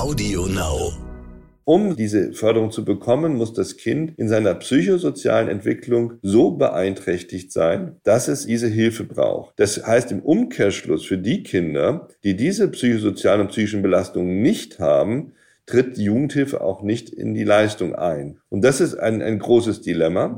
Audio Now. Um diese Förderung zu bekommen, muss das Kind in seiner psychosozialen Entwicklung so beeinträchtigt sein, dass es diese Hilfe braucht. Das heißt im Umkehrschluss für die Kinder, die diese psychosozialen und psychischen Belastungen nicht haben, tritt die Jugendhilfe auch nicht in die Leistung ein. Und das ist ein großes Dilemma.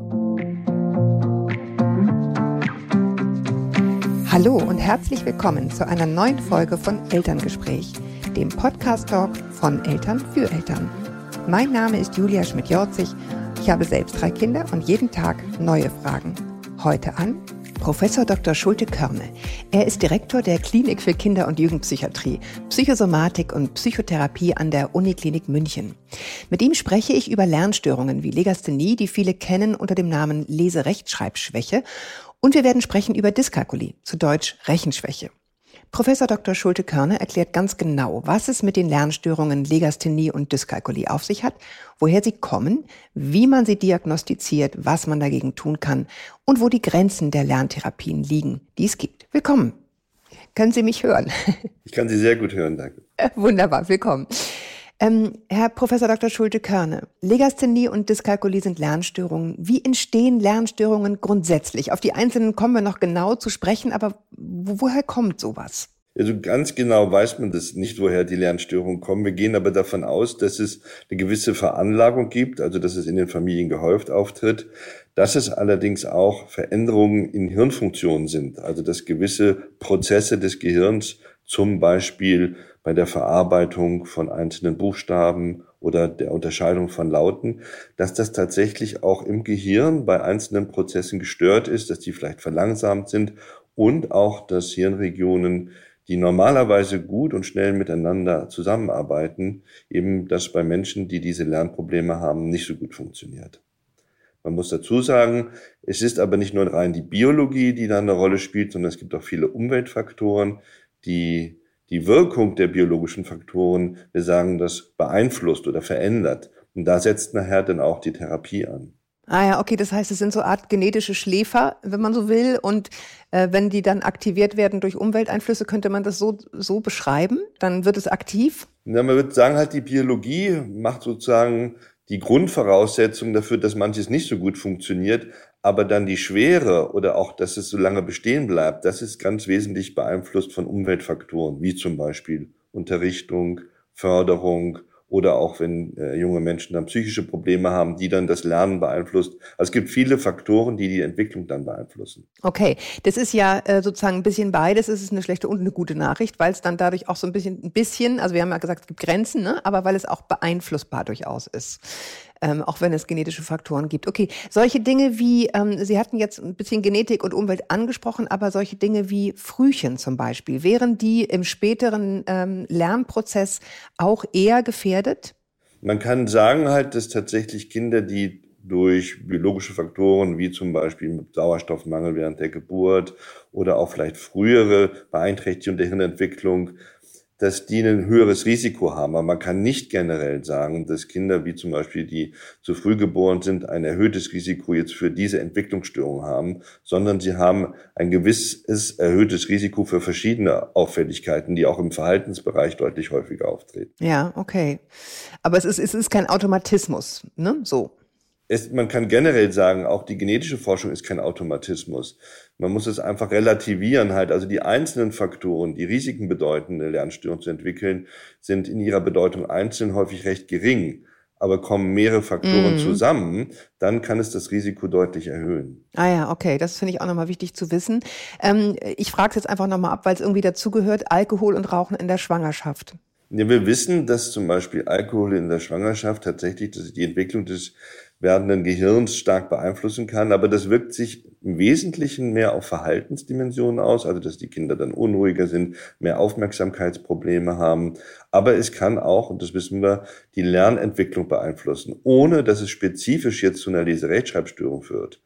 Hallo und herzlich willkommen zu einer neuen Folge von Elterngespräch, dem Podcast-Talk von Eltern für Eltern. Mein Name ist Julia Schmidt-Jorzig. Ich habe selbst 3 Kinder und jeden Tag neue Fragen. Heute an Professor Dr. Schulte-Körne. Er ist Direktor der Klinik für Kinder- und Jugendpsychiatrie, Psychosomatik und Psychotherapie an der Uniklinik München. Mit ihm spreche ich über Lernstörungen wie Legasthenie, die viele kennen unter dem Namen Lese-Rechtschreibschwäche. Und wir werden sprechen über Dyskalkulie, zu Deutsch Rechenschwäche. Professor Dr. Schulte-Körne erklärt ganz genau, was es mit den Lernstörungen Legasthenie und Dyskalkulie auf sich hat, woher sie kommen, wie man sie diagnostiziert, was man dagegen tun kann und wo die Grenzen der Lerntherapien liegen, die es gibt. Willkommen. Können Sie mich hören? Ich kann Sie sehr gut hören, danke. Wunderbar, willkommen. Herr Professor Dr. Schulte-Körne, Legasthenie und Dyskalkulie sind Lernstörungen. Wie entstehen Lernstörungen grundsätzlich? Auf die einzelnen kommen wir noch genau zu sprechen, aber woher kommt sowas? Also ganz genau weiß man das nicht, woher die Lernstörungen kommen. Wir gehen aber davon aus, dass es eine gewisse Veranlagung gibt, also dass es in den Familien gehäuft auftritt, dass es allerdings auch Veränderungen in Hirnfunktionen sind, also dass gewisse Prozesse des Gehirns, zum Beispiel bei der Verarbeitung von einzelnen Buchstaben oder der Unterscheidung von Lauten, dass das tatsächlich auch im Gehirn bei einzelnen Prozessen gestört ist, dass die vielleicht verlangsamt sind und auch, dass Hirnregionen, die normalerweise gut und schnell miteinander zusammenarbeiten, eben das bei Menschen, die diese Lernprobleme haben, nicht so gut funktioniert. Man muss dazu sagen, es ist aber nicht nur rein die Biologie, die da eine Rolle spielt, sondern es gibt auch viele Umweltfaktoren, die Wirkung der biologischen Faktoren, wir sagen, das beeinflusst oder verändert. Und da setzt nachher dann auch die Therapie an. Ah ja, okay, das heißt, es sind so eine Art genetische Schläfer, wenn man so will. Und wenn die dann aktiviert werden durch Umwelteinflüsse, könnte man das so beschreiben? Dann wird es aktiv? Ja, man würde sagen, halt die Biologie macht sozusagen die Grundvoraussetzung dafür, dass manches nicht so gut funktioniert. Aber dann die Schwere oder auch, dass es so lange bestehen bleibt, das ist ganz wesentlich beeinflusst von Umweltfaktoren, wie zum Beispiel Unterrichtung, Förderung oder auch wenn junge Menschen dann psychische Probleme haben, die dann das Lernen beeinflusst. Also es gibt viele Faktoren, die die Entwicklung dann beeinflussen. Okay, das ist ja sozusagen ein bisschen beides. Es ist eine schlechte und eine gute Nachricht, weil es dann dadurch auch so ein bisschen, also wir haben ja gesagt, es gibt Grenzen, ne? Aber weil es auch beeinflussbar durchaus ist. Auch wenn es genetische Faktoren gibt. Okay, solche Dinge wie, Sie hatten jetzt ein bisschen Genetik und Umwelt angesprochen, aber solche Dinge wie Frühchen zum Beispiel, wären die im späteren Lernprozess auch eher gefährdet? Man kann sagen halt, dass tatsächlich Kinder, die durch biologische Faktoren wie zum Beispiel Sauerstoffmangel während der Geburt oder auch vielleicht frühere Beeinträchtigung der Hirnentwicklung, dass die ein höheres Risiko haben. Aber man kann nicht generell sagen, dass Kinder wie zum Beispiel, die zu früh geboren sind, ein erhöhtes Risiko jetzt für diese Entwicklungsstörung haben, sondern sie haben ein gewisses erhöhtes Risiko für verschiedene Auffälligkeiten, die auch im Verhaltensbereich deutlich häufiger auftreten. Ja, okay. Aber es ist kein Automatismus, ne? So. Man kann generell sagen, auch die genetische Forschung ist kein Automatismus. Man muss es einfach relativieren halt. Also die einzelnen Faktoren, die Risiken bedeuten, eine Lernstörung zu entwickeln, sind in ihrer Bedeutung einzeln häufig recht gering. Aber kommen mehrere Faktoren zusammen, dann kann es das Risiko deutlich erhöhen. Ah ja, okay, das finde ich auch nochmal wichtig zu wissen. Ich frage es jetzt einfach nochmal ab, weil es irgendwie dazugehört, Alkohol und Rauchen in der Schwangerschaft. Ja, wir wissen, dass zum Beispiel Alkohol in der Schwangerschaft tatsächlich die Entwicklung des werdenden Gehirns stark beeinflussen kann, aber das wirkt sich im Wesentlichen mehr auf Verhaltensdimensionen aus, also dass die Kinder dann unruhiger sind, mehr Aufmerksamkeitsprobleme haben, aber es kann auch, und das wissen wir, die Lernentwicklung beeinflussen, ohne dass es spezifisch jetzt zu einer Lese-Rechtschreibstörung führt.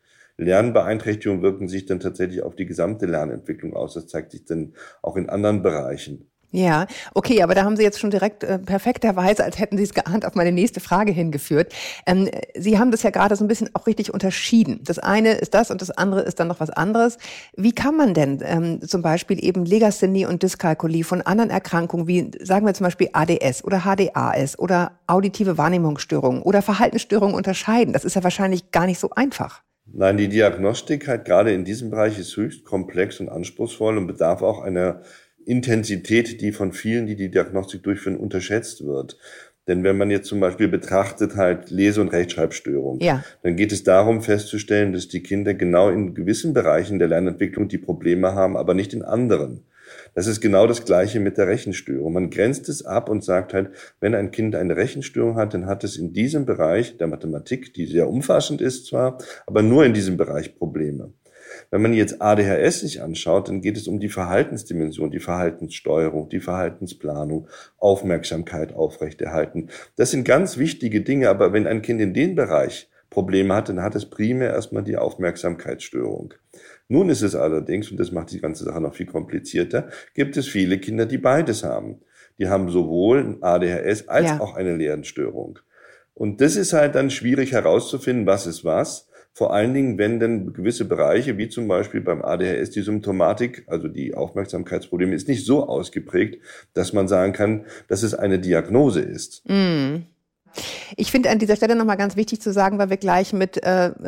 Lernbeeinträchtigungen wirken sich dann tatsächlich auf die gesamte Lernentwicklung aus, das zeigt sich dann auch in anderen Bereichen. Ja, okay, aber da haben Sie jetzt schon direkt perfekterweise, als hätten Sie es geahnt, auf meine nächste Frage hingeführt. Sie haben das ja gerade so ein bisschen auch richtig unterschieden. Das eine ist das und das andere ist dann noch was anderes. Wie kann man denn zum Beispiel eben Legasthenie und Dyskalkulie von anderen Erkrankungen wie, sagen wir zum Beispiel ADS oder HDAS oder auditive Wahrnehmungsstörungen oder Verhaltensstörungen unterscheiden? Das ist ja wahrscheinlich gar nicht so einfach. Nein, die Diagnostik halt gerade in diesem Bereich ist höchst komplex und anspruchsvoll und bedarf auch einer Intensität, die von vielen, die die Diagnostik durchführen, unterschätzt wird. Denn wenn man jetzt zum Beispiel betrachtet halt Lese- und Rechtschreibstörungen, Ja. dann geht es darum festzustellen, dass die Kinder genau in gewissen Bereichen der Lernentwicklung die Probleme haben, aber nicht in anderen. Das ist genau das Gleiche mit der Rechenstörung. Man grenzt es ab und sagt halt, wenn ein Kind eine Rechenstörung hat, dann hat es in diesem Bereich der Mathematik, die sehr umfassend ist zwar, aber nur in diesem Bereich Probleme. Wenn man jetzt ADHS sich anschaut, dann geht es um die Verhaltensdimension, die Verhaltenssteuerung, die Verhaltensplanung, Aufmerksamkeit aufrechterhalten. Das sind ganz wichtige Dinge, aber wenn ein Kind in dem Bereich Probleme hat, dann hat es primär erstmal die Aufmerksamkeitsstörung. Nun ist es allerdings, und das macht die ganze Sache noch viel komplizierter, gibt es viele Kinder, die beides haben. Die haben sowohl ein ADHS als auch eine Lernstörung. Und das ist halt dann schwierig herauszufinden, was ist was. Vor allen Dingen, wenn dann gewisse Bereiche, wie zum Beispiel beim ADHS, die Symptomatik, also die Aufmerksamkeitsprobleme, ist nicht so ausgeprägt, dass man sagen kann, dass es eine Diagnose ist. Ich finde an dieser Stelle nochmal ganz wichtig zu sagen, weil wir gleich mit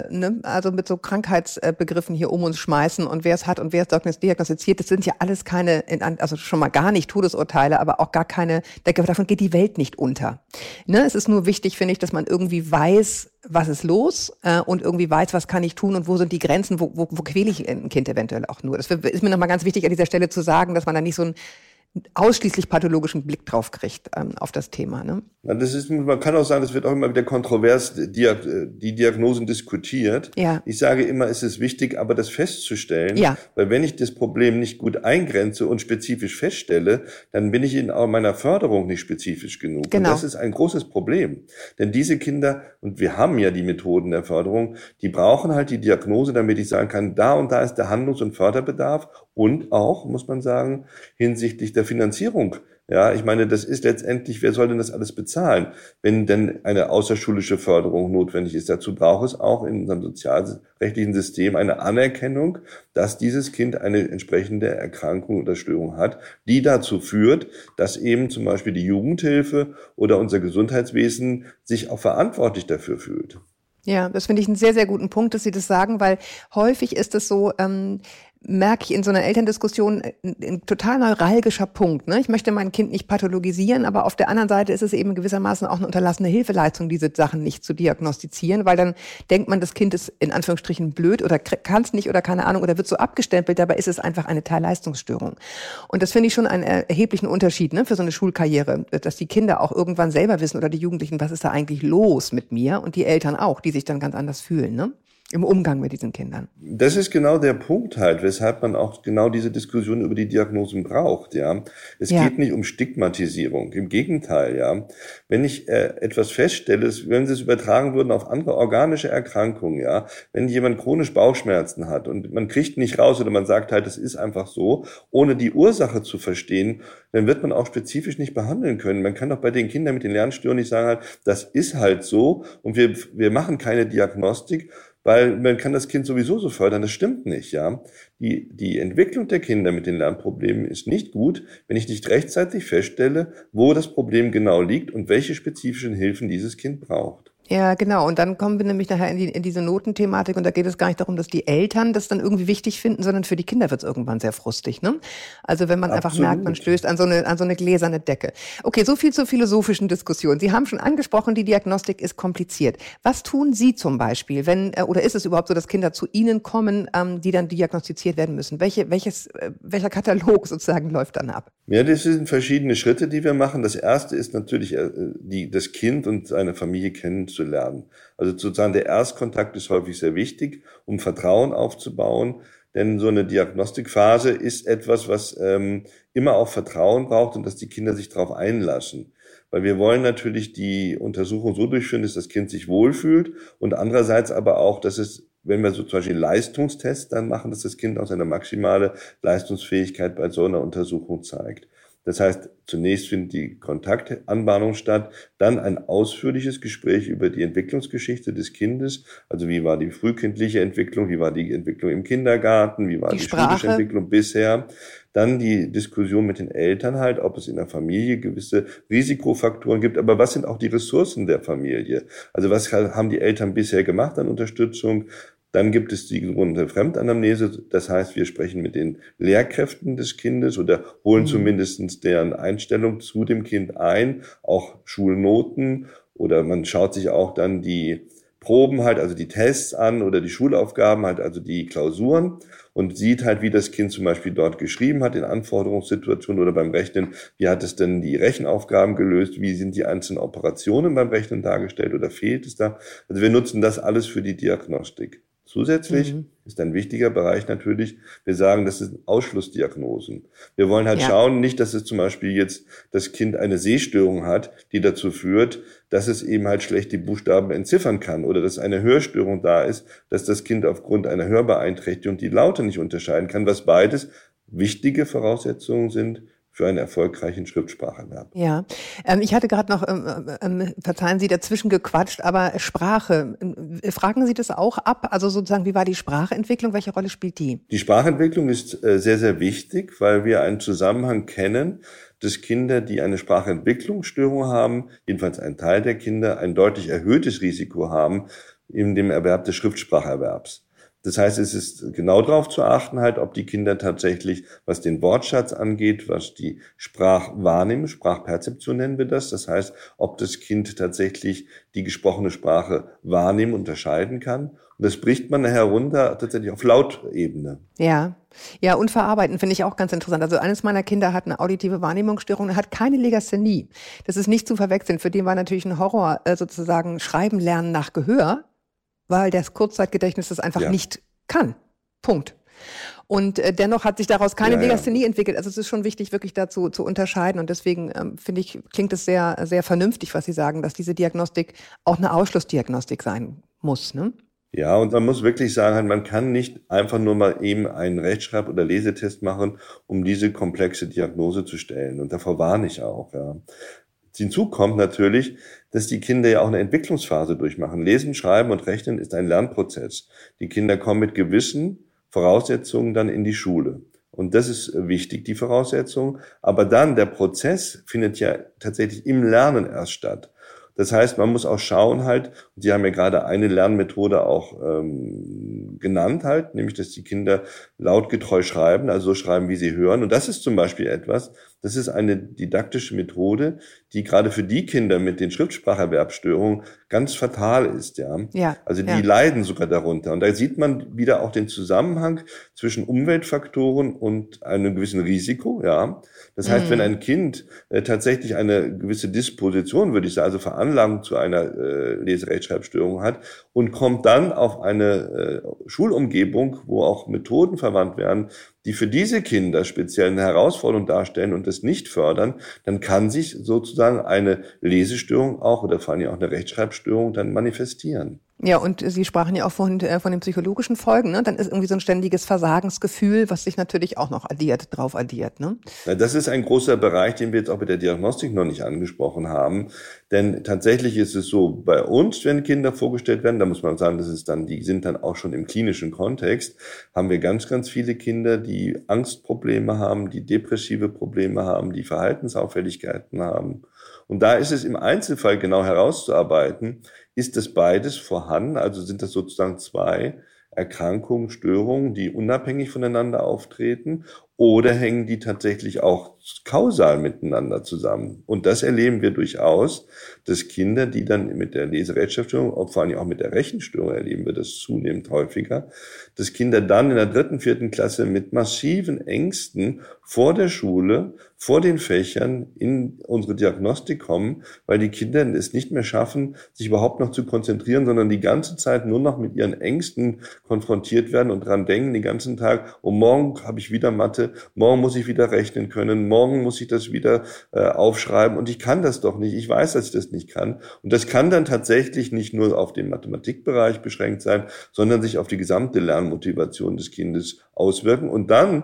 mit so Krankheitsbegriffen hier um uns schmeißen und wer es hat und wer es diagnostiziert, das sind ja alles keine, also schon mal gar nicht Todesurteile, aber auch gar keine, davon geht die Welt nicht unter. Ne? Es ist nur wichtig, finde ich, dass man irgendwie weiß, was ist los und irgendwie weiß, was kann ich tun und wo sind die Grenzen, wo quäle ich ein Kind eventuell auch nur. Das ist mir nochmal ganz wichtig an dieser Stelle zu sagen, dass man da nicht so einen ausschließlich pathologischen Blick drauf kriegt auf das Thema. Ne? Ja, man kann auch sagen, es wird auch immer wieder kontrovers die Diagnosen diskutiert. Ja. Ich sage immer, es ist wichtig, aber das festzustellen, Ja. weil wenn ich das Problem nicht gut eingrenze und spezifisch feststelle, dann bin ich in meiner Förderung nicht spezifisch genug. Genau. Und das ist ein großes Problem. Denn diese Kinder, und wir haben ja die Methoden der Förderung, die brauchen halt die Diagnose, damit ich sagen kann, da und da ist der Handlungs- und Förderbedarf und auch, muss man sagen, hinsichtlich der Finanzierung. Ja, ich meine, das ist letztendlich, wer soll denn das alles bezahlen, wenn denn eine außerschulische Förderung notwendig ist? Dazu braucht es auch in unserem sozialrechtlichen System eine Anerkennung, dass dieses Kind eine entsprechende Erkrankung oder Störung hat, die dazu führt, dass eben zum Beispiel die Jugendhilfe oder unser Gesundheitswesen sich auch verantwortlich dafür fühlt. Ja, das finde ich einen sehr, sehr guten Punkt, dass Sie das sagen, weil häufig ist es so, merke ich in so einer Elterndiskussion ein total neuralgischer Punkt. Ne? Ich möchte mein Kind nicht pathologisieren, aber auf der anderen Seite ist es eben gewissermaßen auch eine unterlassene Hilfeleistung, diese Sachen nicht zu diagnostizieren, weil dann denkt man, das Kind ist in Anführungsstrichen blöd oder kann es nicht oder keine Ahnung oder wird so abgestempelt, dabei ist es einfach eine Teilleistungsstörung. Und das finde ich schon einen erheblichen Unterschied, ne, für so eine Schulkarriere, dass die Kinder auch irgendwann selber wissen oder die Jugendlichen, was ist da eigentlich los mit mir und die Eltern auch, die sich dann ganz anders fühlen, ne? Im Umgang mit diesen Kindern. Das ist genau der Punkt halt, weshalb man auch genau diese Diskussion über die Diagnosen braucht, ja. Es geht nicht um Stigmatisierung, im Gegenteil, ja. Wenn ich etwas feststelle, wenn Sie es übertragen würden auf andere organische Erkrankungen, ja, wenn jemand chronisch Bauchschmerzen hat und man kriegt nicht raus oder man sagt halt, es ist einfach so, ohne die Ursache zu verstehen, dann wird man auch spezifisch nicht behandeln können. Man kann doch bei den Kindern mit den Lernstörungen nicht sagen halt, das ist halt so und wir machen keine Diagnostik, weil man kann das Kind sowieso so fördern, das stimmt nicht, ja. Die Entwicklung der Kinder mit den Lernproblemen ist nicht gut, wenn ich nicht rechtzeitig feststelle, wo das Problem genau liegt und welche spezifischen Hilfen dieses Kind braucht. Ja, genau. Und dann kommen wir nämlich nachher in diese Notenthematik und da geht es gar nicht darum, dass die Eltern das dann irgendwie wichtig finden, sondern für die Kinder wird es irgendwann sehr frustig, ne? Also wenn man einfach merkt, man stößt an so eine gläserne Decke. Okay, so viel zur philosophischen Diskussion. Sie haben schon angesprochen, die Diagnostik ist kompliziert. Was tun Sie zum Beispiel, oder ist es überhaupt so, dass Kinder zu Ihnen kommen, die dann diagnostiziert werden müssen? Welcher Katalog sozusagen läuft dann ab? Ja, das sind verschiedene Schritte, die wir machen. Das erste ist natürlich, das Kind und seine Familie kennenzulernen. Also sozusagen der Erstkontakt ist häufig sehr wichtig, um Vertrauen aufzubauen. Denn so eine Diagnostikphase ist etwas, was immer auch Vertrauen braucht und dass die Kinder sich darauf einlassen. Weil wir wollen natürlich die Untersuchung so durchführen, dass das Kind sich wohlfühlt und andererseits aber auch, dass es, wenn wir so zum Beispiel Leistungstests dann machen, dass das Kind auch seine maximale Leistungsfähigkeit bei so einer Untersuchung zeigt. Das heißt, zunächst findet die Kontaktanbahnung statt, dann ein ausführliches Gespräch über die Entwicklungsgeschichte des Kindes. Also wie war die frühkindliche Entwicklung, wie war die Entwicklung im Kindergarten, wie war die schulische Entwicklung bisher. Dann die Diskussion mit den Eltern halt, ob es in der Familie gewisse Risikofaktoren gibt, aber was sind auch die Ressourcen der Familie? Also was haben die Eltern bisher gemacht an Unterstützung? Dann gibt es die sogenannte Fremdanamnese, das heißt, wir sprechen mit den Lehrkräften des Kindes oder holen zumindest deren Einstellung zu dem Kind ein, auch Schulnoten, oder man schaut sich auch dann die Proben halt, also die Tests an oder die Schulaufgaben halt, also die Klausuren, und sieht halt, wie das Kind zum Beispiel dort geschrieben hat in Anforderungssituationen oder beim Rechnen, wie hat es denn die Rechenaufgaben gelöst, wie sind die einzelnen Operationen beim Rechnen dargestellt oder fehlt es da. Also wir nutzen das alles für die Diagnostik. Zusätzlich ist ein wichtiger Bereich natürlich, wir sagen, das sind Ausschlussdiagnosen. Wir wollen halt schauen, nicht, dass es zum Beispiel jetzt das Kind eine Sehstörung hat, die dazu führt, dass es eben halt schlecht die Buchstaben entziffern kann, oder dass eine Hörstörung da ist, dass das Kind aufgrund einer Hörbeeinträchtigung die Laute nicht unterscheiden kann, was beides wichtige Voraussetzungen sind für einen erfolgreichen Schriftspracherwerb. Ja, ich hatte gerade noch, verzeihen Sie, dazwischen gequatscht, aber Sprache, fragen Sie das auch ab? Also sozusagen, wie war die Sprachentwicklung? Welche Rolle spielt die? Die Sprachentwicklung ist sehr, sehr wichtig, weil wir einen Zusammenhang kennen, dass Kinder, die eine Sprachentwicklungsstörung haben, jedenfalls ein Teil der Kinder, ein deutlich erhöhtes Risiko haben in dem Erwerb des Schriftspracherwerbs. Das heißt, es ist genau darauf zu achten, halt, ob die Kinder tatsächlich, was den Wortschatz angeht, was die Sprachwahrnehmung, Sprachperzeption nennen wir das. Das heißt, ob das Kind tatsächlich die gesprochene Sprache wahrnehmen, unterscheiden kann. Und das bricht man nachher runter tatsächlich auf Lautebene. Ja. Ja, und verarbeiten finde ich auch ganz interessant. Also eines meiner Kinder hat eine auditive Wahrnehmungsstörung, hat keine Legasthenie. Das ist nicht zu verwechseln. Für den war natürlich ein Horror, sozusagen Schreiben lernen nach Gehör, weil das Kurzzeitgedächtnis das einfach nicht kann. Punkt. Und dennoch hat sich daraus keine Legasthenie entwickelt. Also es ist schon wichtig, wirklich dazu zu unterscheiden. Und deswegen finde ich, klingt es sehr, sehr vernünftig, was Sie sagen, dass diese Diagnostik auch eine Ausschlussdiagnostik sein muss, ne? Ja, und man muss wirklich sagen, man kann nicht einfach nur mal eben einen Rechtschreib- oder Lesetest machen, um diese komplexe Diagnose zu stellen. Und davor warne ich auch, ja. Hinzu kommt natürlich, dass die Kinder ja auch eine Entwicklungsphase durchmachen. Lesen, Schreiben und Rechnen ist ein Lernprozess. Die Kinder kommen mit gewissen Voraussetzungen dann in die Schule. Und das ist wichtig, die Voraussetzung. Aber dann, der Prozess findet ja tatsächlich im Lernen erst statt. Das heißt, man muss auch schauen halt, und Sie haben ja gerade eine Lernmethode auch genannt halt, nämlich, dass die Kinder lautgetreu schreiben, also so schreiben, wie sie hören. Und das ist zum Beispiel etwas, das ist eine didaktische Methode, die gerade für die Kinder mit den Schriftspracherwerbsstörungen ganz fatal ist, ja. Also die leiden sogar darunter. Und da sieht man wieder auch den Zusammenhang zwischen Umweltfaktoren und einem gewissen Risiko, ja. Das heißt, wenn ein Kind tatsächlich eine gewisse Disposition, würde ich sagen, also Veranlagung zu einer Leserechtschreibstörung hat und kommt dann auf eine Schulumgebung, wo auch Methoden verwandt werden, die für diese Kinder speziell eine Herausforderung darstellen und das nicht fördern, dann kann sich sozusagen eine Lesestörung auch oder vor allem auch eine Rechtschreibstörung dann manifestieren. Ja, und Sie sprachen ja auch vorhin von den psychologischen Folgen, ne? Dann ist irgendwie so ein ständiges Versagensgefühl, was sich natürlich auch noch drauf addiert, ne? Na, das ist ein großer Bereich, den wir jetzt auch mit der Diagnostik noch nicht angesprochen haben. Denn tatsächlich ist es so, bei uns, wenn Kinder vorgestellt werden, da muss man sagen, die sind dann auch schon im klinischen Kontext, haben wir ganz, ganz viele Kinder, die Angstprobleme haben, die depressive Probleme haben, die Verhaltensauffälligkeiten haben. Und da ist es im Einzelfall genau herauszuarbeiten, ist das beides vorhanden? Also sind das sozusagen zwei Erkrankungen, Störungen, die unabhängig voneinander auftreten? Oder hängen die tatsächlich auch kausal miteinander zusammen? Und das erleben wir durchaus, dass Kinder, die dann mit der Leserechtschreibstörung, vor allem auch mit der Rechenstörung erleben wir das zunehmend häufiger, dass Kinder dann in der 3., 4. Klasse mit massiven Ängsten vor der Schule, vor den Fächern in unsere Diagnostik kommen, weil die Kinder es nicht mehr schaffen, sich überhaupt noch zu konzentrieren, sondern die ganze Zeit nur noch mit ihren Ängsten konfrontiert werden und dran denken, den ganzen Tag, oh, morgen habe ich wieder Mathe, morgen muss ich wieder rechnen können, morgen muss ich das wieder aufschreiben und ich kann das doch nicht, ich weiß, dass ich das nicht kann. Und das kann dann tatsächlich nicht nur auf den Mathematikbereich beschränkt sein, sondern sich auf die gesamte Lernmotivation des Kindes auswirken. Und dann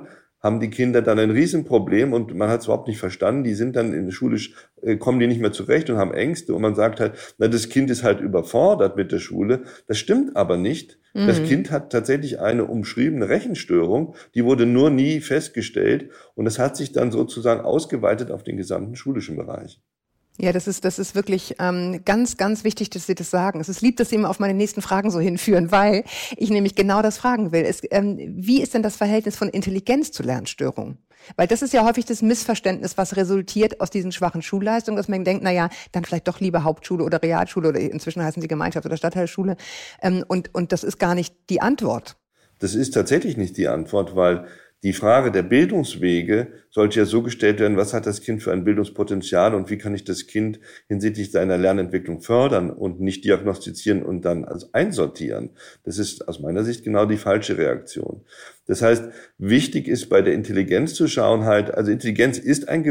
haben die Kinder dann ein Riesenproblem und man hat es überhaupt nicht verstanden. Die sind dann in der Schule, kommen die nicht mehr zurecht und haben Ängste und man sagt halt, na, das Kind ist halt überfordert mit der Schule. Das stimmt aber nicht. Das Kind hat tatsächlich eine umschriebene Rechenstörung, die wurde nur nie festgestellt und das hat sich dann sozusagen ausgeweitet auf den gesamten schulischen Bereich. Ja, das ist wirklich ganz, ganz wichtig, dass Sie das sagen. Es ist lieb, dass Sie immer auf meine nächsten Fragen so hinführen, weil ich nämlich genau das fragen will. Wie ist denn das Verhältnis von Intelligenz zu Lernstörung? Weil das ist ja häufig das Missverständnis, was resultiert aus diesen schwachen Schulleistungen, dass man denkt, na ja, dann vielleicht doch lieber Hauptschule oder Realschule oder inzwischen heißen sie Gemeinschafts- oder Stadtteilschule. Und das ist gar nicht die Antwort. Das ist tatsächlich nicht die Antwort, weil die Frage der Bildungswege sollte ja so gestellt werden, was hat das Kind für ein Bildungspotenzial und wie kann ich das Kind hinsichtlich seiner Lernentwicklung fördern und nicht diagnostizieren und dann einsortieren. Das ist aus meiner Sicht genau die falsche Reaktion. Das heißt, wichtig ist bei der Intelligenz zu schauen also Intelligenz ist hat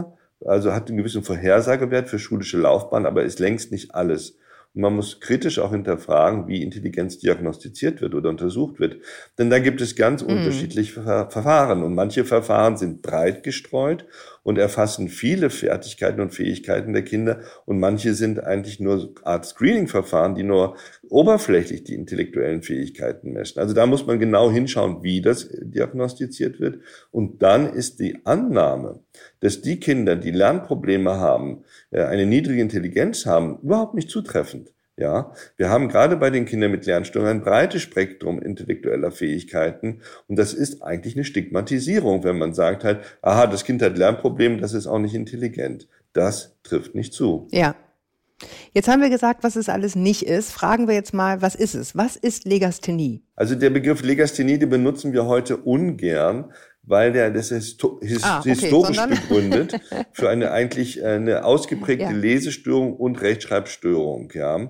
einen gewissen Vorhersagewert für schulische Laufbahn, aber ist längst nicht alles. Und man muss kritisch auch hinterfragen, wie Intelligenz diagnostiziert wird oder untersucht wird. Denn da gibt es ganz unterschiedliche Verfahren. Und manche Verfahren sind breit gestreut und erfassen viele Fertigkeiten und Fähigkeiten der Kinder. Und manche sind eigentlich nur Art Screening-Verfahren, die nur oberflächlich die intellektuellen Fähigkeiten messen. Also da muss man genau hinschauen, wie das diagnostiziert wird. Und dann ist die Annahme, dass die Kinder, die Lernprobleme haben, eine niedrige Intelligenz haben, überhaupt nicht zutreffend. Ja, wir haben gerade bei den Kindern mit Lernstörungen ein breites Spektrum intellektueller Fähigkeiten und das ist eigentlich eine Stigmatisierung, wenn man sagt halt, aha, das Kind hat Lernprobleme, das ist auch nicht intelligent. Das trifft nicht zu. Ja. Jetzt haben wir gesagt, was es alles nicht ist. Fragen wir jetzt mal, was ist es? Was ist Legasthenie? Also der Begriff Legasthenie, den benutzen wir heute ungern, weil das ist historisch begründet für eine ausgeprägte Lesestörung und Rechtschreibstörung, ja.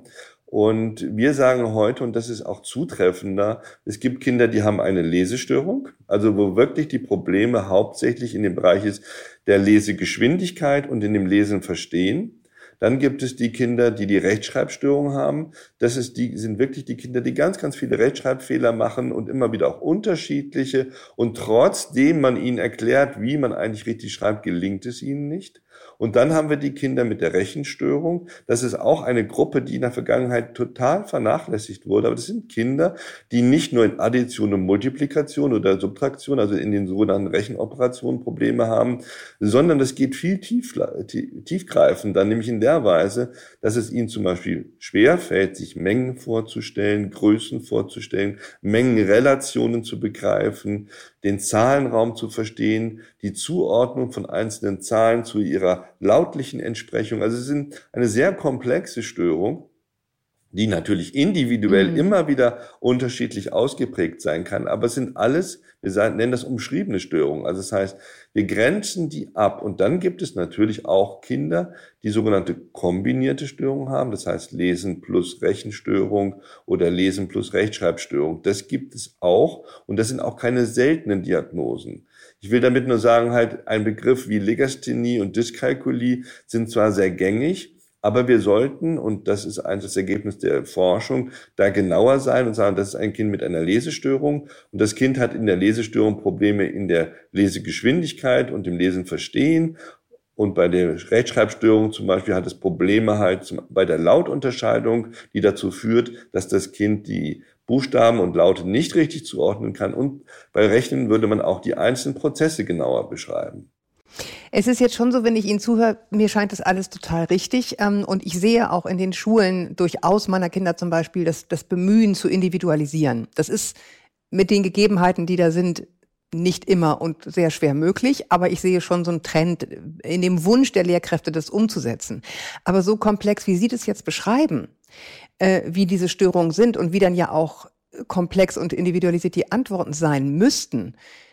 Und wir sagen heute, und das ist auch zutreffender, es gibt Kinder, die haben eine Lesestörung, also wo wirklich die Probleme hauptsächlich in dem Bereich ist der Lesegeschwindigkeit und in dem Lesen verstehen. Dann gibt es die Kinder, die Rechtschreibstörung haben. Sind wirklich die Kinder, die ganz, ganz viele Rechtschreibfehler machen und immer wieder auch unterschiedliche. Und trotzdem man ihnen erklärt, wie man eigentlich richtig schreibt, gelingt es ihnen nicht. Und dann haben wir die Kinder mit der Rechenstörung. Das ist auch eine Gruppe, die in der Vergangenheit total vernachlässigt wurde. Aber das sind Kinder, die nicht nur in Addition und Multiplikation oder Subtraktion, also in den sogenannten Rechenoperationen Probleme haben, sondern das geht viel tiefgreifender, nämlich in der Weise, dass es ihnen zum Beispiel schwerfällt, sich Mengen vorzustellen, Größen vorzustellen, Mengenrelationen zu begreifen, den Zahlenraum zu verstehen, die Zuordnung von einzelnen Zahlen zu ihrer lautlichen Entsprechung. Also es ist eine sehr komplexe Störung, die natürlich individuell immer wieder unterschiedlich ausgeprägt sein kann. Aber es sind alles, wir nennen das umschriebene Störungen. Also das heißt, wir grenzen die ab. Und dann gibt es natürlich auch Kinder, die sogenannte kombinierte Störung haben. Das heißt Lesen plus Rechenstörung oder Lesen plus Rechtschreibstörung. Das gibt es auch. Und das sind auch keine seltenen Diagnosen. Ich will damit nur sagen, halt ein Begriff wie Legasthenie und Dyskalkulie sind zwar sehr gängig, aber wir sollten, und das ist eigentlich das Ergebnis der Forschung, da genauer sein und sagen, das ist ein Kind mit einer Lesestörung und das Kind hat in der Lesestörung Probleme in der Lesegeschwindigkeit und im Lesen verstehen. Und bei der Rechtschreibstörung zum Beispiel hat es Probleme halt bei der Lautunterscheidung, die dazu führt, dass das Kind die Buchstaben und Laute nicht richtig zuordnen kann. Und bei Rechnen würde man auch die einzelnen Prozesse genauer beschreiben. Es ist jetzt schon so, wenn ich Ihnen zuhöre, mir scheint das alles total richtig. Und ich sehe auch in den Schulen durchaus meiner Kinder zum Beispiel das Bemühen zu individualisieren. Das ist mit den Gegebenheiten, die da sind, nicht immer und sehr schwer möglich. Aber ich sehe schon so einen Trend in dem Wunsch der Lehrkräfte, das umzusetzen. Aber so komplex, wie Sie das jetzt beschreiben, wie diese Störungen sind und wie dann ja auch komplex und individualisiert die Antworten sein müssten,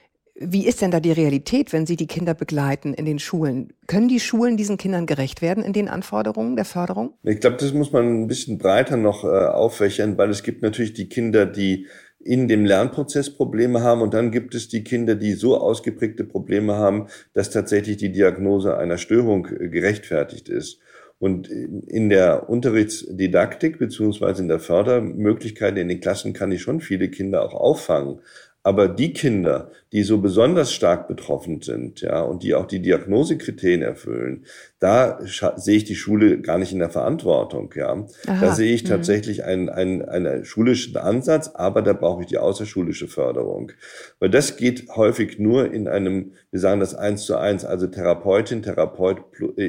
wie ist denn da die Realität, wenn Sie die Kinder begleiten in den Schulen? Können die Schulen diesen Kindern gerecht werden in den Anforderungen der Förderung? Ich glaube, das muss man ein bisschen breiter noch auffächern, weil es gibt natürlich die Kinder, die in dem Lernprozess Probleme haben und dann gibt es die Kinder, die so ausgeprägte Probleme haben, dass tatsächlich die Diagnose einer Störung gerechtfertigt ist. Und in der Unterrichtsdidaktik beziehungsweise in der Fördermöglichkeiten in den Klassen kann ich schon viele Kinder auch auffangen. Aber die Kinder, die so besonders stark betroffen sind, ja, und die auch die Diagnosekriterien erfüllen, da sehe ich die Schule gar nicht in der Verantwortung, ja. Aha. Da sehe ich tatsächlich einen schulischen Ansatz, aber da brauche ich die außerschulische Förderung. Weil das geht häufig nur in einem, wir sagen das 1:1, also Therapeutin, Therapeut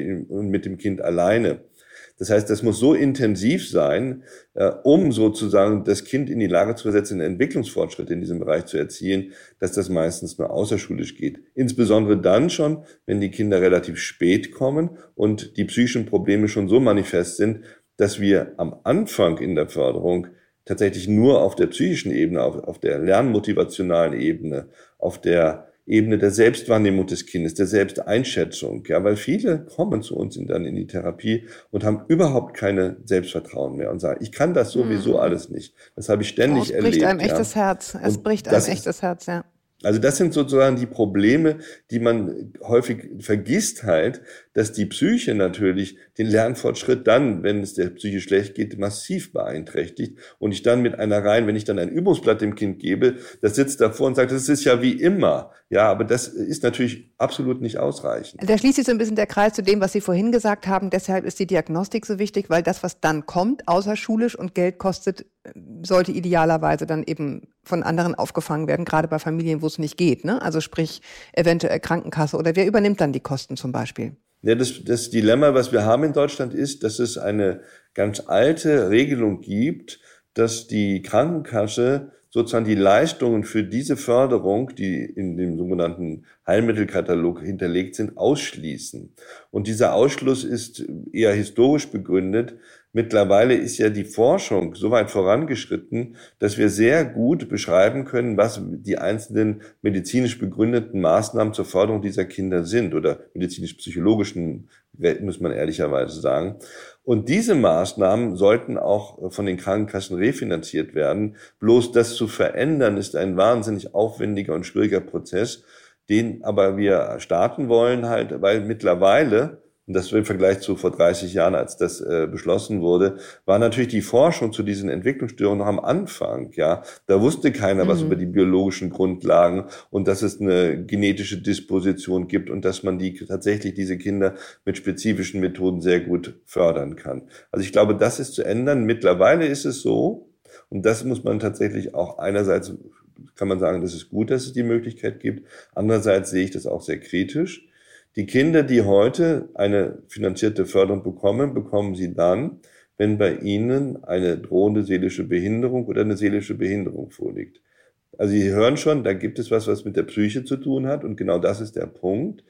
mit dem Kind alleine. Das heißt, das muss so intensiv sein, um sozusagen das Kind in die Lage zu versetzen, einen Entwicklungsfortschritt in diesem Bereich zu erzielen, dass das meistens nur außerschulisch geht. Insbesondere dann schon, wenn die Kinder relativ spät kommen und die psychischen Probleme schon so manifest sind, dass wir am Anfang in der Förderung tatsächlich nur auf der psychischen Ebene, auf der lernmotivationalen Ebene, auf der Ebene der Selbstwahrnehmung des Kindes, der Selbsteinschätzung, ja, weil viele kommen zu uns dann in die Therapie und haben überhaupt keine Selbstvertrauen mehr und sagen, ich kann das sowieso alles nicht. Das habe ich ständig erlebt. Es bricht einem echtes Herz. Es bricht einem echtes Herz, ja. Also das sind sozusagen die Probleme, die man häufig vergisst halt, dass die Psyche natürlich den Lernfortschritt dann, wenn es der Psyche schlecht geht, massiv beeinträchtigt. Und ich dann mit einer wenn ich dann ein Übungsblatt dem Kind gebe, das sitzt davor und sagt, das ist ja wie immer. Ja, aber das ist natürlich absolut nicht ausreichend. Da schließt sich so ein bisschen der Kreis zu dem, was Sie vorhin gesagt haben. Deshalb ist die Diagnostik so wichtig, weil das, was dann kommt, außerschulisch und Geld kostet, sollte idealerweise dann eben von anderen aufgefangen werden, gerade bei Familien, wo es nicht geht, ne? Also sprich eventuell Krankenkasse oder wer übernimmt dann die Kosten zum Beispiel? Ja, das Dilemma, was wir haben in Deutschland, ist, dass es eine ganz alte Regelung gibt, dass die Krankenkasse sozusagen die Leistungen für diese Förderung, die in dem sogenannten Heilmittelkatalog hinterlegt sind, ausschließen. Und dieser Ausschluss ist eher historisch begründet. Mittlerweile ist ja die Forschung so weit vorangeschritten, dass wir sehr gut beschreiben können, was die einzelnen medizinisch begründeten Maßnahmen zur Förderung dieser Kinder sind oder medizinisch-psychologischen, muss man ehrlicherweise sagen. Und diese Maßnahmen sollten auch von den Krankenkassen refinanziert werden. Bloß das zu verändern, ist ein wahnsinnig aufwendiger und schwieriger Prozess, den aber wir starten wollen halt, weil mittlerweile, und das im Vergleich zu vor 30 Jahren, als das beschlossen wurde, war natürlich die Forschung zu diesen Entwicklungsstörungen noch am Anfang. Ja, da wusste keiner was über die biologischen Grundlagen und dass es eine genetische Disposition gibt und dass man tatsächlich diese Kinder mit spezifischen Methoden sehr gut fördern kann. Also ich glaube, das ist zu ändern. Mittlerweile ist es so, und das muss man tatsächlich auch einerseits, kann man sagen, das ist gut, dass es die Möglichkeit gibt. Andererseits sehe ich das auch sehr kritisch. Die Kinder, die heute eine finanzierte Förderung bekommen sie dann, wenn bei ihnen eine drohende seelische Behinderung oder eine seelische Behinderung vorliegt. Also Sie hören schon, da gibt es was mit der Psyche zu tun hat und genau das ist der Punkt.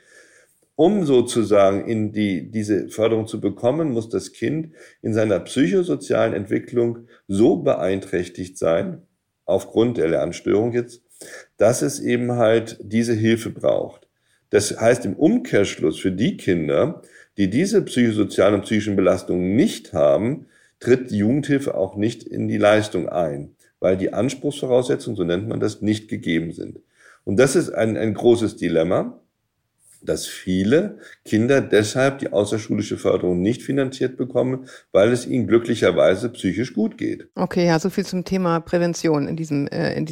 Um sozusagen in diese Förderung zu bekommen, muss das Kind in seiner psychosozialen Entwicklung so beeinträchtigt sein, aufgrund der Lernstörung jetzt, dass es eben halt diese Hilfe braucht. Das heißt im Umkehrschluss für die Kinder, die diese psychosozialen und psychischen Belastungen nicht haben, tritt die Jugendhilfe auch nicht in die Leistung ein, weil die Anspruchsvoraussetzungen, so nennt man das, nicht gegeben sind. Und das ist ein großes Dilemma, dass viele Kinder deshalb die außerschulische Förderung nicht finanziert bekommen, weil es ihnen glücklicherweise psychisch gut geht. Okay, ja, so viel zum Thema Prävention in diesem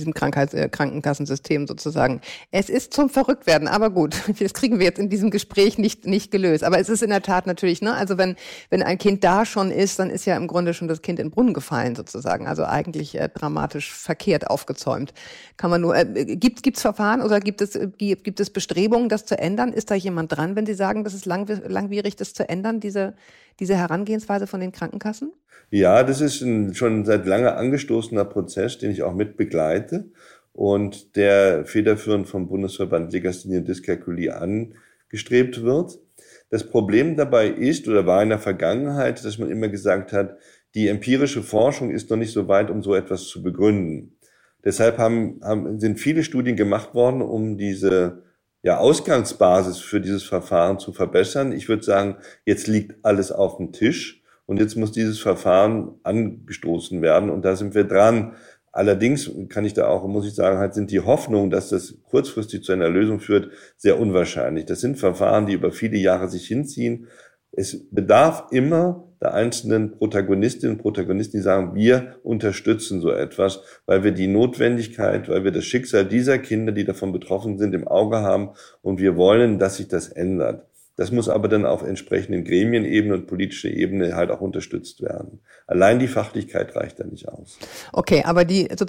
Krankenkassensystem sozusagen. Es ist zum Verrücktwerden, aber gut, das kriegen wir jetzt in diesem Gespräch nicht gelöst. Aber es ist in der Tat natürlich, ne, also wenn ein Kind da schon ist, dann ist ja im Grunde schon das Kind in den Brunnen gefallen sozusagen. Also eigentlich dramatisch verkehrt aufgezäumt. Kann man nur, gibt's Verfahren oder gibt es Bestrebungen, das zu ändern? Ist da jemand dran, wenn Sie sagen, das ist langwierig, das zu ändern, diese Herangehensweise von den Krankenkassen? Ja, das ist schon seit lange angestoßener Prozess, den ich auch mit begleite und der federführend vom Bundesverband Legasthenie und Dyskalkulie angestrebt wird. Das Problem dabei ist oder war in der Vergangenheit, dass man immer gesagt hat, die empirische Forschung ist noch nicht so weit, um so etwas zu begründen. Deshalb sind viele Studien gemacht worden, um diese Ausgangsbasis für dieses Verfahren zu verbessern. Ich würde sagen, jetzt liegt alles auf dem Tisch und jetzt muss dieses Verfahren angestoßen werden und da sind wir dran. Allerdings muss ich sagen, sind die Hoffnungen, dass das kurzfristig zu einer Lösung führt, sehr unwahrscheinlich. Das sind Verfahren, die über viele Jahre sich hinziehen. Es bedarf immer der einzelnen Protagonistinnen und Protagonisten, die sagen, wir unterstützen so etwas, weil wir die Notwendigkeit, weil wir das Schicksal dieser Kinder, die davon betroffen sind, im Auge haben und wir wollen, dass sich das ändert. Das muss aber dann auf entsprechenden Gremienebene und politischer Ebene halt auch unterstützt werden. Allein die Fachlichkeit reicht da nicht aus. Okay, aber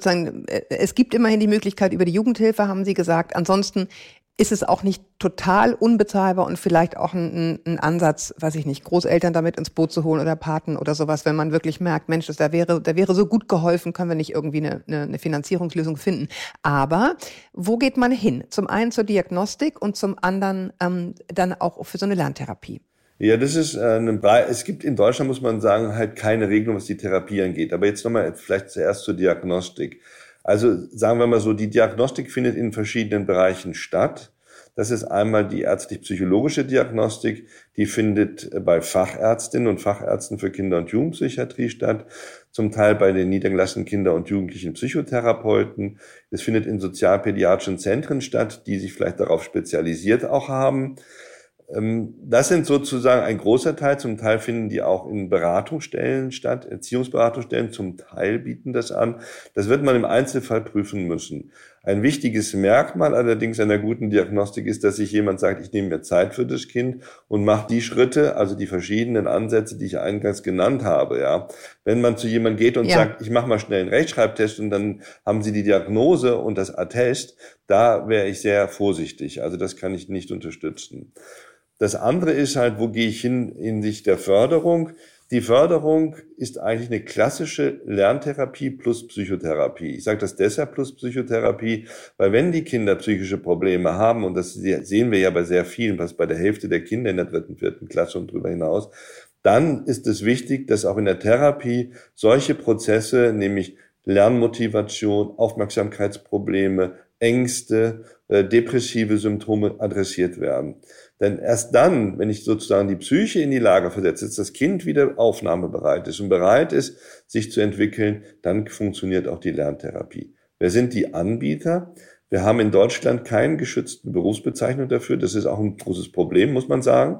es gibt immerhin die Möglichkeit über die Jugendhilfe, haben Sie gesagt. Ansonsten ist es auch nicht total unbezahlbar und vielleicht auch ein Ansatz, weiß ich nicht, Großeltern damit ins Boot zu holen oder Paten oder sowas, wenn man wirklich merkt, Mensch, da wäre so gut geholfen, können wir nicht irgendwie eine Finanzierungslösung finden. Aber wo geht man hin? Zum einen zur Diagnostik und zum anderen dann auch für so eine Lerntherapie. Ja, das ist es gibt in Deutschland, muss man sagen, halt keine Regelung, was die Therapie angeht. Aber jetzt nochmal vielleicht zuerst zur Diagnostik. Also sagen wir mal so, die Diagnostik findet in verschiedenen Bereichen statt. Das ist einmal die ärztlich-psychologische Diagnostik, die findet bei Fachärztinnen und Fachärzten für Kinder- und Jugendpsychiatrie statt, zum Teil bei den niedergelassenen Kinder- und jugendlichen Psychotherapeuten. Es findet in sozialpädiatrischen Zentren statt, die sich vielleicht darauf spezialisiert auch haben. Das sind sozusagen ein großer Teil. Zum Teil finden die auch in Beratungsstellen statt, Erziehungsberatungsstellen. Zum Teil bieten das an. Das wird man im Einzelfall prüfen müssen. Ein wichtiges Merkmal allerdings einer guten Diagnostik ist, dass sich jemand sagt, ich nehme mir Zeit für das Kind und mache die Schritte, also die verschiedenen Ansätze, die ich eingangs genannt habe. Ja, wenn man zu jemandem geht und sagt, ich mache mal schnell einen Rechtschreibtest und dann haben Sie die Diagnose und das Attest, da wäre ich sehr vorsichtig. Also das kann ich nicht unterstützen. Das andere ist halt, wo gehe ich hin hinsichtlich der Förderung? Die Förderung ist eigentlich eine klassische Lerntherapie plus Psychotherapie. Ich sage das deshalb plus Psychotherapie, weil wenn die Kinder psychische Probleme haben, und das sehen wir ja bei sehr vielen, was bei der Hälfte der Kinder in der 3., 4. Klasse und darüber hinaus, dann ist es wichtig, dass auch in der Therapie solche Prozesse, nämlich Lernmotivation, Aufmerksamkeitsprobleme, Ängste, depressive Symptome adressiert werden. Denn erst dann, wenn ich sozusagen die Psyche in die Lage versetze, dass das Kind wieder aufnahmebereit ist und bereit ist, sich zu entwickeln, dann funktioniert auch die Lerntherapie. Wer sind die Anbieter? Wir haben in Deutschland keine geschützten Berufsbezeichnung dafür. Das ist auch ein großes Problem, muss man sagen.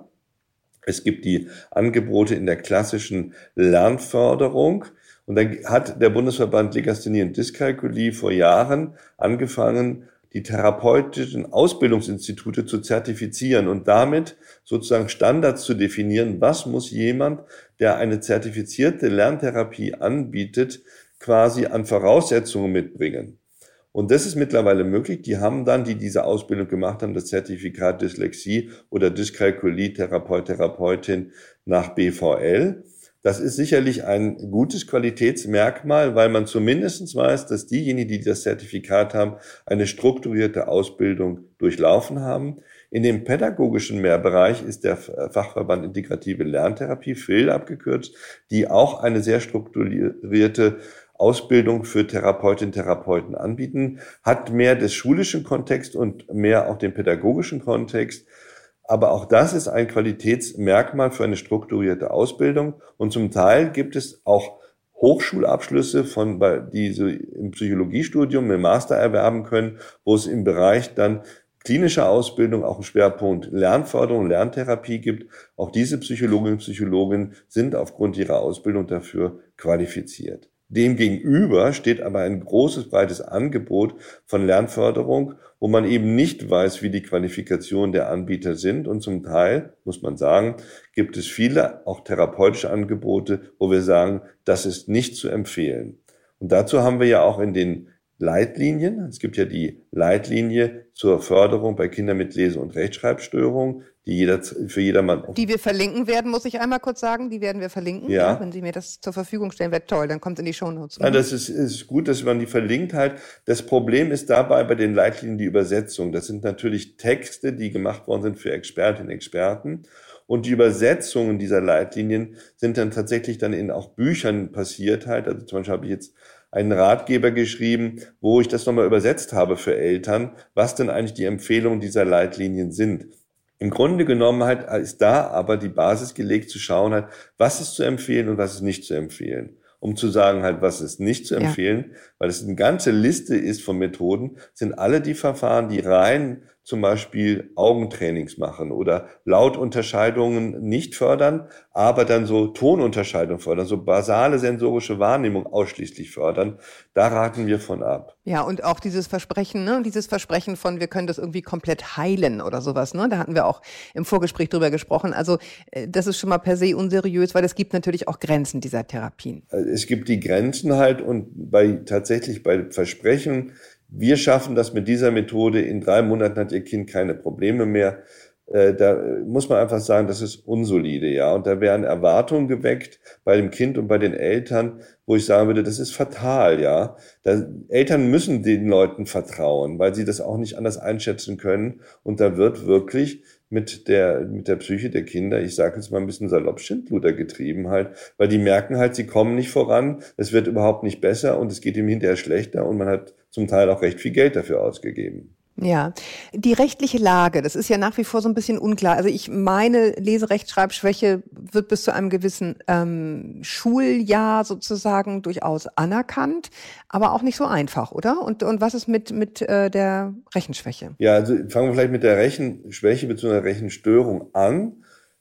Es gibt die Angebote in der klassischen Lernförderung. Und dann hat der Bundesverband Legasthenie und Dyskalkulie vor Jahren angefangen, die therapeutischen Ausbildungsinstitute zu zertifizieren und damit sozusagen Standards zu definieren, was muss jemand, der eine zertifizierte Lerntherapie anbietet, quasi an Voraussetzungen mitbringen. Und das ist mittlerweile möglich. Die haben dann, die diese Ausbildung gemacht haben, das Zertifikat Dyslexie oder Dyskalkulie Therapeut, Therapeutin nach BVL. Das ist sicherlich ein gutes Qualitätsmerkmal, weil man zumindest weiß, dass diejenigen, die das Zertifikat haben, eine strukturierte Ausbildung durchlaufen haben. In dem pädagogischen Mehrbereich ist der Fachverband Integrative Lerntherapie, FIL abgekürzt, die auch eine sehr strukturierte Ausbildung für Therapeutinnen und Therapeuten anbieten, hat mehr des schulischen Kontext und mehr auch den pädagogischen Kontext. Aber auch das ist ein Qualitätsmerkmal für eine strukturierte Ausbildung. Und zum Teil gibt es auch Hochschulabschlüsse, die Sie im Psychologiestudium im Master erwerben können, wo es im Bereich dann klinischer Ausbildung auch einen Schwerpunkt Lernförderung, Lerntherapie gibt. Auch diese Psychologinnen und Psychologen sind aufgrund ihrer Ausbildung dafür qualifiziert. Demgegenüber steht aber ein großes, breites Angebot von Lernförderung, wo man eben nicht weiß, wie die Qualifikationen der Anbieter sind. Und zum Teil, muss man sagen, gibt es viele auch therapeutische Angebote, wo wir sagen, das ist nicht zu empfehlen. Und dazu haben wir ja auch in den Leitlinien, es gibt ja die Leitlinie zur Förderung bei Kindern mit Lese- und Rechtschreibstörungen, die für jedermann... Die wir verlinken werden, muss ich einmal kurz sagen, die werden wir verlinken. Ja. Wenn Sie mir das zur Verfügung stellen, wäre toll, dann kommt es in die Shownotes. Ja, das ist gut, dass man die verlinkt halt. Das Problem ist dabei bei den Leitlinien die Übersetzung. Das sind natürlich Texte, die gemacht worden sind für Expertinnen und Experten. Und die Übersetzungen dieser Leitlinien sind dann tatsächlich dann in auch Büchern passiert halt. Also zum Beispiel habe ich jetzt einen Ratgeber geschrieben, wo ich das nochmal übersetzt habe für Eltern, was denn eigentlich die Empfehlungen dieser Leitlinien sind. Im Grunde genommen halt ist da aber die Basis gelegt zu schauen halt, was ist zu empfehlen und was ist nicht zu empfehlen. Um zu sagen halt, was ist nicht zu empfehlen, weil es eine ganze Liste ist von Methoden, sind alle die Verfahren, die rein zum Beispiel Augentrainings machen oder Lautunterscheidungen nicht fördern, aber dann so Tonunterscheidungen fördern, so basale sensorische Wahrnehmung ausschließlich fördern. Da raten wir von ab. Ja, und auch dieses Versprechen, ne, dieses Versprechen von, wir können das irgendwie komplett heilen oder sowas, ne? Da hatten wir auch im Vorgespräch drüber gesprochen. Also, das ist schon mal per se unseriös, weil es gibt natürlich auch Grenzen dieser Therapien. Es gibt die Grenzen halt und tatsächlich bei Versprechen, wir schaffen das mit dieser Methode, in 3 Monaten hat Ihr Kind keine Probleme mehr. Da muss man einfach sagen, das ist unsolide, ja. Und da werden Erwartungen geweckt bei dem Kind und bei den Eltern, wo ich sagen würde, das ist fatal, ja. Eltern müssen den Leuten vertrauen, weil sie das auch nicht anders einschätzen können. Und da wird wirklich mit der Psyche der Kinder, ich sage jetzt mal ein bisschen salopp, Schindluder getrieben halt, weil die merken halt, sie kommen nicht voran, es wird überhaupt nicht besser und es geht ihm hinterher schlechter und man hat zum Teil auch recht viel Geld dafür ausgegeben. Ja, die rechtliche Lage, das ist ja nach wie vor so ein bisschen unklar. Also ich meine, Leserechtschreibschwäche wird bis zu einem gewissen Schuljahr sozusagen durchaus anerkannt, aber auch nicht so einfach, oder? Und was ist mit der Rechenschwäche? Ja, also fangen wir vielleicht mit der Rechenschwäche bzw. Rechenstörung an.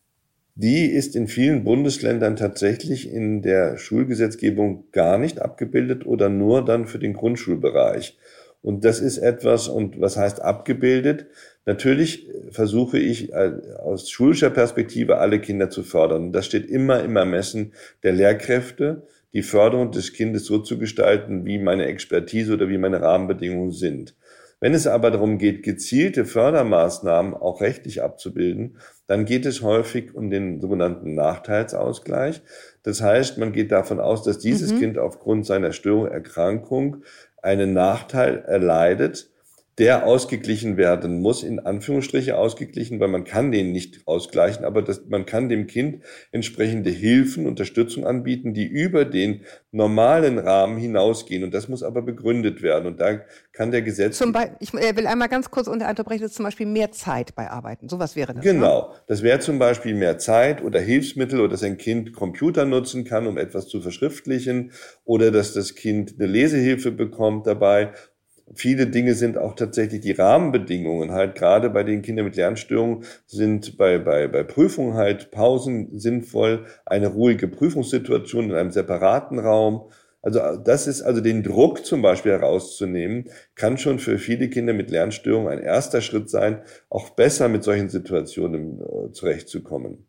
Die ist in vielen Bundesländern tatsächlich in der Schulgesetzgebung gar nicht abgebildet oder nur dann für den Grundschulbereich. Und das ist etwas, und was heißt abgebildet? Natürlich versuche ich aus schulischer Perspektive alle Kinder zu fördern. Das steht immer im Ermessen der Lehrkräfte, die Förderung des Kindes so zu gestalten, wie meine Expertise oder wie meine Rahmenbedingungen sind. Wenn es aber darum geht, gezielte Fördermaßnahmen auch rechtlich abzubilden, dann geht es häufig um den sogenannten Nachteilsausgleich. Das heißt, man geht davon aus, dass dieses Kind aufgrund seiner Störung, Erkrankung einen Nachteil erleidet, der ausgeglichen werden muss, in Anführungsstriche ausgeglichen, weil man kann den nicht ausgleichen, aber man kann dem Kind entsprechende Hilfen, Unterstützung anbieten, die über den normalen Rahmen hinausgehen. Und das muss aber begründet werden. Und da kann der Gesetzgeber... Ich will einmal ganz kurz unterbrechen, das ist zum Beispiel mehr Zeit bei Arbeiten. Sowas wäre das. Genau. Ne? Das wäre zum Beispiel mehr Zeit oder Hilfsmittel oder dass ein Kind Computer nutzen kann, um etwas zu verschriftlichen oder dass das Kind eine Lesehilfe bekommt dabei. Viele Dinge sind auch tatsächlich die Rahmenbedingungen halt, gerade bei den Kindern mit Lernstörungen sind bei Prüfungen halt Pausen sinnvoll, eine ruhige Prüfungssituation in einem separaten Raum. Also das ist also den Druck zum Beispiel herauszunehmen, kann schon für viele Kinder mit Lernstörungen ein erster Schritt sein, auch besser mit solchen Situationen zurechtzukommen.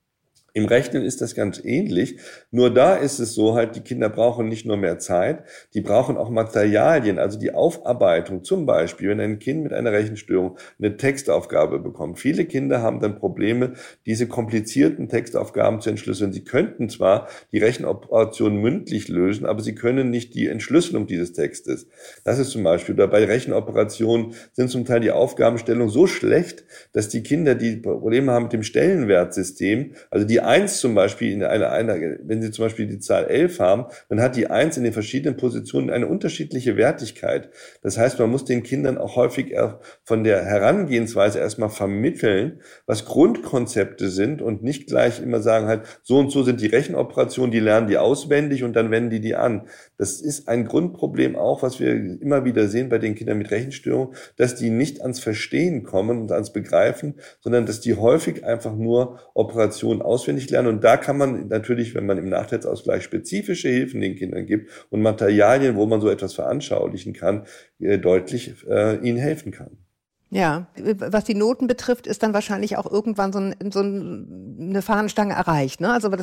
Im Rechnen ist das ganz ähnlich, nur da ist es so halt, die Kinder brauchen nicht nur mehr Zeit, die brauchen auch Materialien, also die Aufarbeitung. Zum Beispiel, wenn ein Kind mit einer Rechenstörung eine Textaufgabe bekommt. Viele Kinder haben dann Probleme, diese komplizierten Textaufgaben zu entschlüsseln. Sie könnten zwar die Rechenoperation mündlich lösen, aber sie können nicht die Entschlüsselung dieses Textes. Das ist zum Beispiel, oder bei Rechenoperationen sind zum Teil die Aufgabenstellungen so schlecht, dass die Kinder, die Probleme haben mit dem Stellenwertsystem, also die 1 zum Beispiel in wenn Sie zum Beispiel die Zahl 11 haben, dann hat die 1 in den verschiedenen Positionen eine unterschiedliche Wertigkeit. Das heißt, man muss den Kindern auch häufig von der Herangehensweise erstmal vermitteln, was Grundkonzepte sind und nicht gleich immer sagen halt, so und so sind die Rechenoperationen, die lernen die auswendig und dann wenden die an. Das ist ein Grundproblem auch, was wir immer wieder sehen bei den Kindern mit Rechenstörung, dass die nicht ans Verstehen kommen und ans Begreifen, sondern dass die häufig einfach nur Operationen auswendig lernen. Und da kann man natürlich, wenn man im Nachteilsausgleich spezifische Hilfen den Kindern gibt und Materialien, wo man so etwas veranschaulichen kann, deutlich ihnen helfen kann. Ja, was die Noten betrifft, ist dann wahrscheinlich auch irgendwann so eine Fahnenstange erreicht. Ne? Also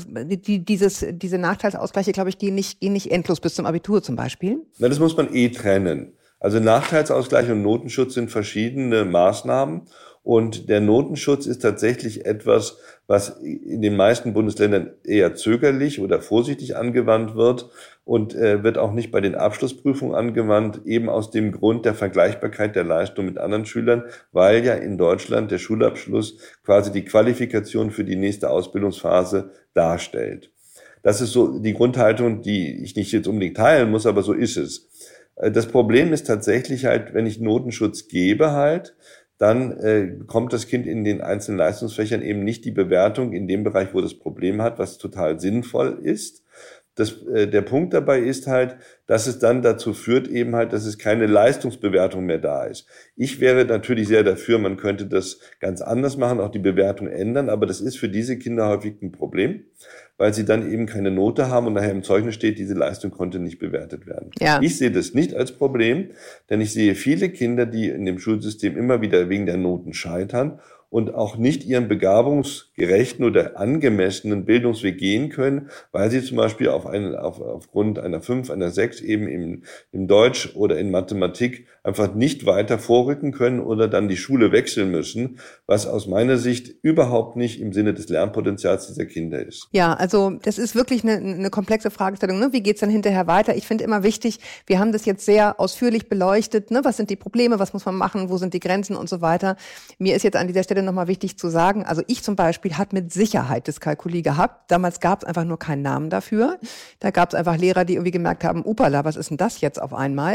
diese Nachteilsausgleiche, glaube ich, gehen nicht endlos bis zum Abitur zum Beispiel. Na, das muss man trennen. Also Nachteilsausgleich und Notenschutz sind verschiedene Maßnahmen. Und der Notenschutz ist tatsächlich etwas, was in den meisten Bundesländern eher zögerlich oder vorsichtig angewandt wird und wird auch nicht bei den Abschlussprüfungen angewandt, eben aus dem Grund der Vergleichbarkeit der Leistung mit anderen Schülern, weil ja in Deutschland der Schulabschluss quasi die Qualifikation für die nächste Ausbildungsphase darstellt. Das ist so die Grundhaltung, die ich nicht jetzt unbedingt teilen muss, aber so ist es. Das Problem ist tatsächlich halt, wenn ich Notenschutz gebe halt, dann bekommt das Kind in den einzelnen Leistungsfächern eben nicht die Bewertung in dem Bereich, wo das Problem hat, was total sinnvoll ist. Der Punkt dabei ist halt, dass es dann dazu führt eben halt, dass es keine Leistungsbewertung mehr da ist. Ich wäre natürlich sehr dafür, man könnte das ganz anders machen, auch die Bewertung ändern, aber das ist für diese Kinder häufig ein Problem, weil sie dann eben keine Note haben und nachher im Zeugnis steht, diese Leistung konnte nicht bewertet werden. Ja. Ich sehe das nicht als Problem, denn ich sehe viele Kinder, die in dem Schulsystem immer wieder wegen der Noten scheitern und auch nicht ihren begabungsgerechten oder angemessenen Bildungsweg gehen können, weil sie zum Beispiel aufgrund einer 5, einer 6 eben im Deutsch oder in Mathematik einfach nicht weiter vorrücken können oder dann die Schule wechseln müssen, was aus meiner Sicht überhaupt nicht im Sinne des Lernpotenzials dieser Kinder ist. Ja, also das ist wirklich eine komplexe Fragestellung. Ne? Wie geht's dann hinterher weiter? Ich finde immer wichtig, wir haben das jetzt sehr ausführlich beleuchtet. Ne? Was sind die Probleme? Was muss man machen? Wo sind die Grenzen und so weiter? Mir ist jetzt an dieser Stelle nochmal wichtig zu sagen, also ich zum Beispiel habe mit Sicherheit Dyskalkulie gehabt. Damals gab es einfach nur keinen Namen dafür. Da gab es einfach Lehrer, die irgendwie gemerkt haben, upala, was ist denn das jetzt auf einmal?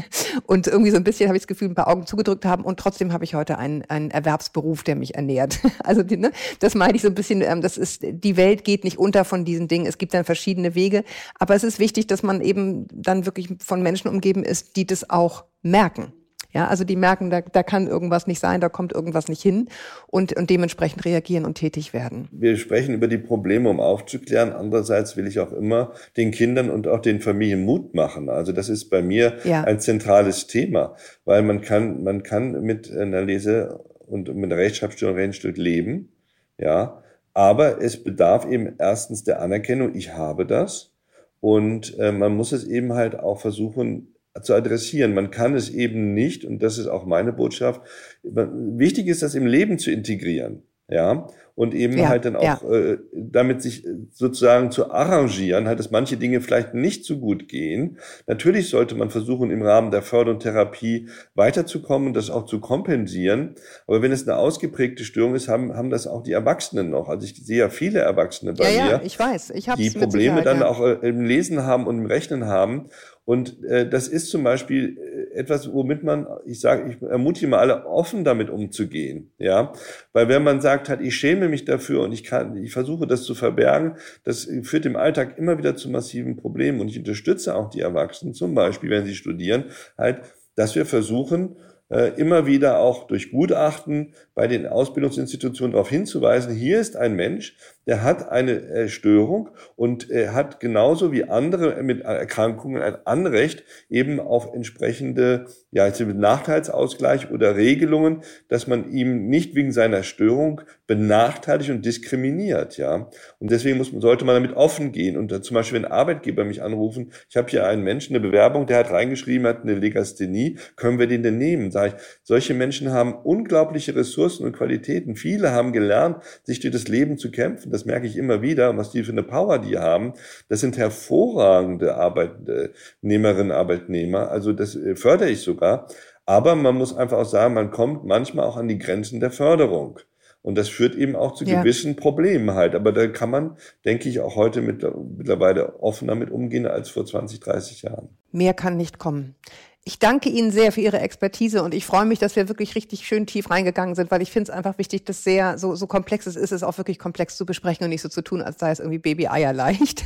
Und irgendwie so ein bisschen habe ich das Gefühl, ein paar Augen zugedrückt haben und trotzdem habe ich heute einen Erwerbsberuf, der mich ernährt. Also das meine ich so ein bisschen, die Welt geht nicht unter von diesen Dingen. Es gibt dann verschiedene Wege, aber es ist wichtig, dass man eben dann wirklich von Menschen umgeben ist, die das auch merken. Ja, also die merken, da kann irgendwas nicht sein, da kommt irgendwas nicht hin und dementsprechend reagieren und tätig werden. Wir sprechen über die Probleme, um aufzuklären. Andererseits will ich auch immer den Kindern und auch den Familien Mut machen. Also das ist bei mir ein zentrales Thema, weil man kann mit einer Lese- und mit einer Rechtschreibstörung leben, ja. Aber es bedarf eben erstens der Anerkennung, ich habe das. Und man muss es eben halt auch versuchen zu adressieren. Man kann es eben nicht, und das ist auch meine Botschaft, wichtig ist, das im Leben zu integrieren. Ja, und eben halt dann auch damit sich sozusagen zu arrangieren, halt, dass manche Dinge vielleicht nicht so gut gehen. Natürlich sollte man versuchen, im Rahmen der Förder- und Therapie weiterzukommen, das auch zu kompensieren. Aber wenn es eine ausgeprägte Störung ist, haben das auch die Erwachsenen noch. Also ich sehe ja viele Erwachsene bei mir, ja, ich weiß. Die Probleme dann auch im Lesen haben und im Rechnen haben. Und das ist zum Beispiel etwas, womit man, ich ermutige mal alle, offen damit umzugehen, ja, weil wenn man sagt, halt, ich schäme mich dafür und ich versuche das zu verbergen, das führt im Alltag immer wieder zu massiven Problemen. Und ich unterstütze auch die Erwachsenen, zum Beispiel, wenn sie studieren, halt, dass wir versuchen, immer wieder auch durch Gutachten bei den Ausbildungsinstitutionen darauf hinzuweisen, hier ist ein Mensch, der hat eine Störung und hat genauso wie andere mit Erkrankungen ein Anrecht eben auf entsprechende Nachteilsausgleich oder Regelungen, dass man ihm nicht wegen seiner Störung benachteiligt und diskriminiert, ja. Und deswegen sollte man damit offen gehen. Und zum Beispiel, wenn Arbeitgeber mich anrufen, ich habe hier einen Menschen, eine Bewerbung, der hat reingeschrieben, hat eine Legasthenie, können wir den denn nehmen? Sag ich, solche Menschen haben unglaubliche Ressourcen und Qualitäten. Viele haben gelernt, sich durch das Leben zu kämpfen. Das merke ich immer wieder, was die für eine Power die haben. Das sind hervorragende Arbeitnehmerinnen, Arbeitnehmer. Also das fördere ich sogar. Aber man muss einfach auch sagen, man kommt manchmal auch an die Grenzen der Förderung. Und das führt eben auch zu gewissen Problemen halt. Aber da kann man, denke ich, auch heute mittlerweile offener mit umgehen als vor 20, 30 Jahren. Mehr kann nicht kommen. Ich danke Ihnen sehr für Ihre Expertise und ich freue mich, dass wir wirklich richtig schön tief reingegangen sind, weil ich finde es einfach wichtig, dass so komplex es ist, es auch wirklich komplex zu besprechen und nicht so zu tun, als sei es irgendwie Baby-Eier leicht.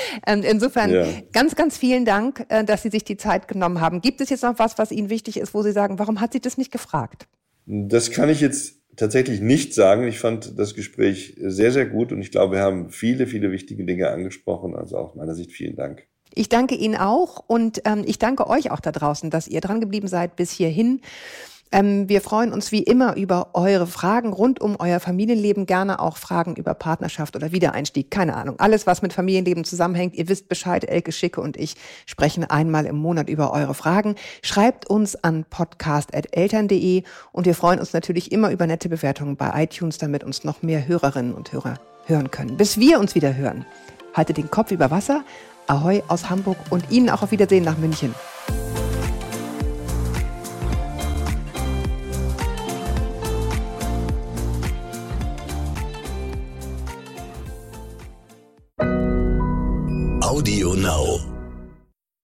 Insofern ganz, ganz vielen Dank, dass Sie sich die Zeit genommen haben. Gibt es jetzt noch was Ihnen wichtig ist, wo Sie sagen, warum hat sie das nicht gefragt? Das kann ich jetzt tatsächlich nicht sagen. Ich fand das Gespräch sehr, sehr gut und ich glaube, wir haben viele, viele wichtige Dinge angesprochen. Also aus meiner Sicht vielen Dank. Ich danke Ihnen auch und ich danke euch auch da draußen, dass ihr dran geblieben seid bis hierhin. Wir freuen uns wie immer über eure Fragen rund um euer Familienleben, gerne auch Fragen über Partnerschaft oder Wiedereinstieg, keine Ahnung. Alles, was mit Familienleben zusammenhängt, ihr wisst Bescheid, Elke Schicke und ich sprechen einmal im Monat über eure Fragen. Schreibt uns an podcast@eltern.de und wir freuen uns natürlich immer über nette Bewertungen bei iTunes, damit uns noch mehr Hörerinnen und Hörer hören können. Bis wir uns wieder hören, haltet den Kopf über Wasser. Ahoi aus Hamburg und Ihnen auch auf Wiedersehen nach München. Audio Now.